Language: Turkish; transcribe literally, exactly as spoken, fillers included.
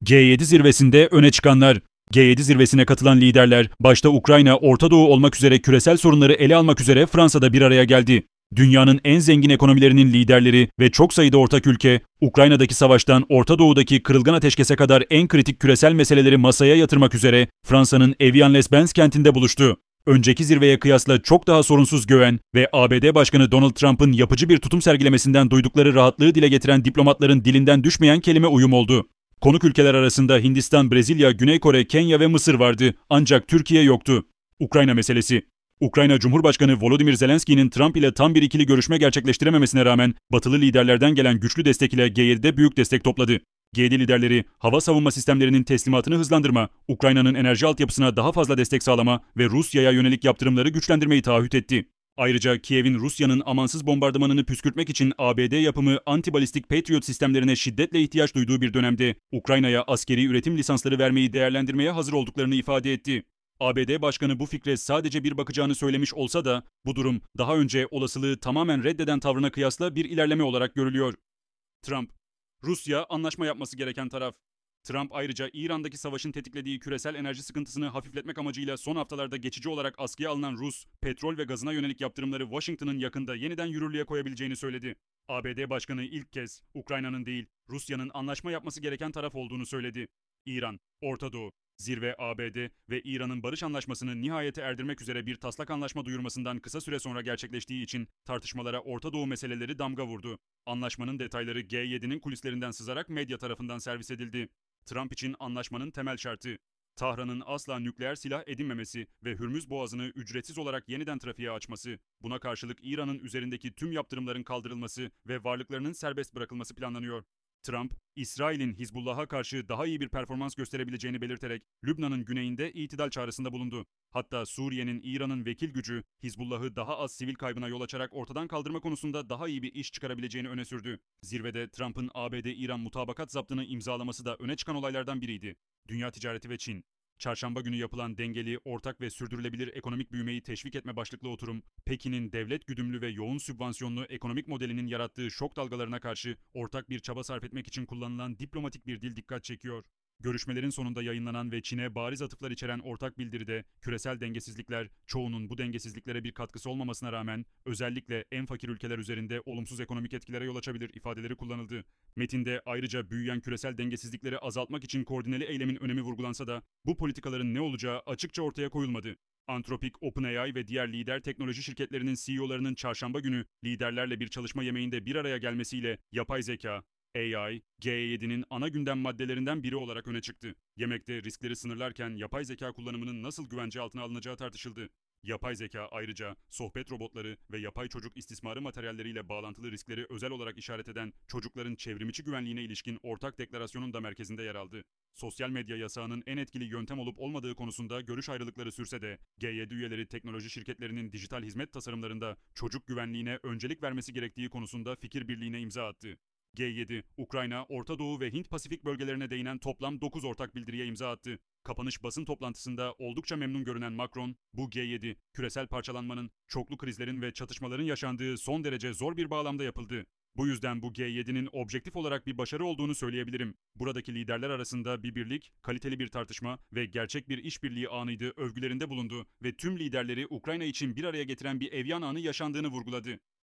G yedi zirvesinde öne çıkanlar. G yedi zirvesine katılan liderler, başta Ukrayna, Orta Doğu olmak üzere küresel sorunları ele almak üzere Fransa'da bir araya geldi. Dünyanın en zengin ekonomilerinin liderleri ve çok sayıda ortak ülke, Ukrayna'daki savaştan Orta Doğu'daki kırılgan ateşkese kadar en kritik küresel meseleleri masaya yatırmak üzere Fransa'nın Evian-les-Bains kentinde buluştu. Önceki zirveye kıyasla çok daha sorunsuz göğen ve A B D Başkanı Donald Trump'ın yapıcı bir tutum sergilemesinden duydukları rahatlığı dile getiren diplomatların dilinden düşmeyen kelime uyum oldu. Konuk ülkeler arasında Hindistan, Brezilya, Güney Kore, Kenya ve Mısır vardı, ancak Türkiye yoktu. Ukrayna meselesi. Ukrayna Cumhurbaşkanı Volodymyr Zelenski'nin Trump ile tam bir ikili görüşme gerçekleştirememesine rağmen batılı liderlerden gelen güçlü destek ile G yedide büyük destek topladı. G yedi liderleri hava savunma sistemlerinin teslimatını hızlandırma, Ukrayna'nın enerji altyapısına daha fazla destek sağlama ve Rusya'ya yönelik yaptırımları güçlendirmeyi taahhüt etti. Ayrıca Kiev'in Rusya'nın amansız bombardımanını püskürtmek için A B D yapımı anti-balistik Patriot sistemlerine şiddetle ihtiyaç duyduğu bir dönemde Ukrayna'ya askeri üretim lisansları vermeyi değerlendirmeye hazır olduklarını ifade etti. A B D Başkanı bu fikre sadece bir bakacağını söylemiş olsa da bu durum daha önce olasılığı tamamen reddeden tavrına kıyasla bir ilerleme olarak görülüyor. Trump, Rusya anlaşma yapması gereken taraf. Trump ayrıca İran'daki savaşın tetiklediği küresel enerji sıkıntısını hafifletmek amacıyla son haftalarda geçici olarak askıya alınan Rus, petrol ve gazına yönelik yaptırımları Washington'ın yakında yeniden yürürlüğe koyabileceğini söyledi. A B D Başkanı ilk kez Ukrayna'nın değil, Rusya'nın anlaşma yapması gereken taraf olduğunu söyledi. İran, Orta Doğu, zirve A B D ve İran'ın barış anlaşmasını nihayete erdirmek üzere bir taslak anlaşma duyurmasından kısa süre sonra gerçekleştiği için tartışmalara Orta Doğu meseleleri damga vurdu. Anlaşmanın detayları G yedinin kulislerinden sızarak medya tarafından servis edildi. Trump için anlaşmanın temel şartı, Tahran'ın asla nükleer silah edinmemesi ve Hürmüz Boğazı'nı ücretsiz olarak yeniden trafiğe açması, buna karşılık İran'ın üzerindeki tüm yaptırımların kaldırılması ve varlıklarının serbest bırakılması planlanıyor. Trump, İsrail'in Hizbullah'a karşı daha iyi bir performans gösterebileceğini belirterek Lübnan'ın güneyinde itidal çağrısında bulundu. Hatta Suriye'nin İran'ın vekil gücü Hizbullah'ı daha az sivil kaybına yol açarak ortadan kaldırma konusunda daha iyi bir iş çıkarabileceğini öne sürdü. Zirvede Trump'ın A B D-İran mutabakat zaptını imzalaması da öne çıkan olaylardan biriydi. Dünya ticareti ve Çin. Çarşamba günü yapılan dengeli, ortak ve sürdürülebilir ekonomik büyümeyi teşvik etme başlıklı oturum, Pekin'in devlet güdümlü ve yoğun sübvansiyonlu ekonomik modelinin yarattığı şok dalgalarına karşı ortak bir çaba sarf etmek için kullanılan diplomatik bir dil dikkat çekiyor. Görüşmelerin sonunda yayınlanan ve Çin'e bariz atıflar içeren ortak bildiride küresel dengesizlikler, çoğunun bu dengesizliklere bir katkısı olmamasına rağmen özellikle en fakir ülkeler üzerinde olumsuz ekonomik etkilere yol açabilir ifadeleri kullanıldı. Metinde ayrıca büyüyen küresel dengesizlikleri azaltmak için koordineli eylemin önemi vurgulansa da bu politikaların ne olacağı açıkça ortaya koyulmadı. Anthropic, OpenAI ve diğer lider teknoloji şirketlerinin C E O'larının çarşamba günü liderlerle bir çalışma yemeğinde bir araya gelmesiyle yapay zeka, A I, G yedi'nin ana gündem maddelerinden biri olarak öne çıktı. Yemekte riskleri sınırlarken yapay zeka kullanımının nasıl güvence altına alınacağı tartışıldı. Yapay zeka ayrıca sohbet robotları ve yapay çocuk istismarı materyalleriyle bağlantılı riskleri özel olarak işaret eden çocukların çevrimiçi güvenliğine ilişkin ortak deklarasyonun da merkezinde yer aldı. Sosyal medya yasağının en etkili yöntem olup olmadığı konusunda görüş ayrılıkları sürse de G yedi üyeleri teknoloji şirketlerinin dijital hizmet tasarımlarında çocuk güvenliğine öncelik vermesi gerektiği konusunda fikir birliğine imza attı. G yedi, Ukrayna, Orta Doğu ve Hint-Pasifik bölgelerine değinen toplam dokuz ortak bildiriye imza attı. Kapanış basın toplantısında oldukça memnun görünen Macron, bu G yedi, küresel parçalanmanın, çoklu krizlerin ve çatışmaların yaşandığı son derece zor bir bağlamda yapıldı. Bu yüzden bu G yedi'nin objektif olarak bir başarı olduğunu söyleyebilirim. Buradaki liderler arasında bir birlik, kaliteli bir tartışma ve gerçek bir işbirliği anıydı övgülerinde bulundu ve tüm liderleri Ukrayna için bir araya getiren bir Evian anı yaşandığını vurguladı.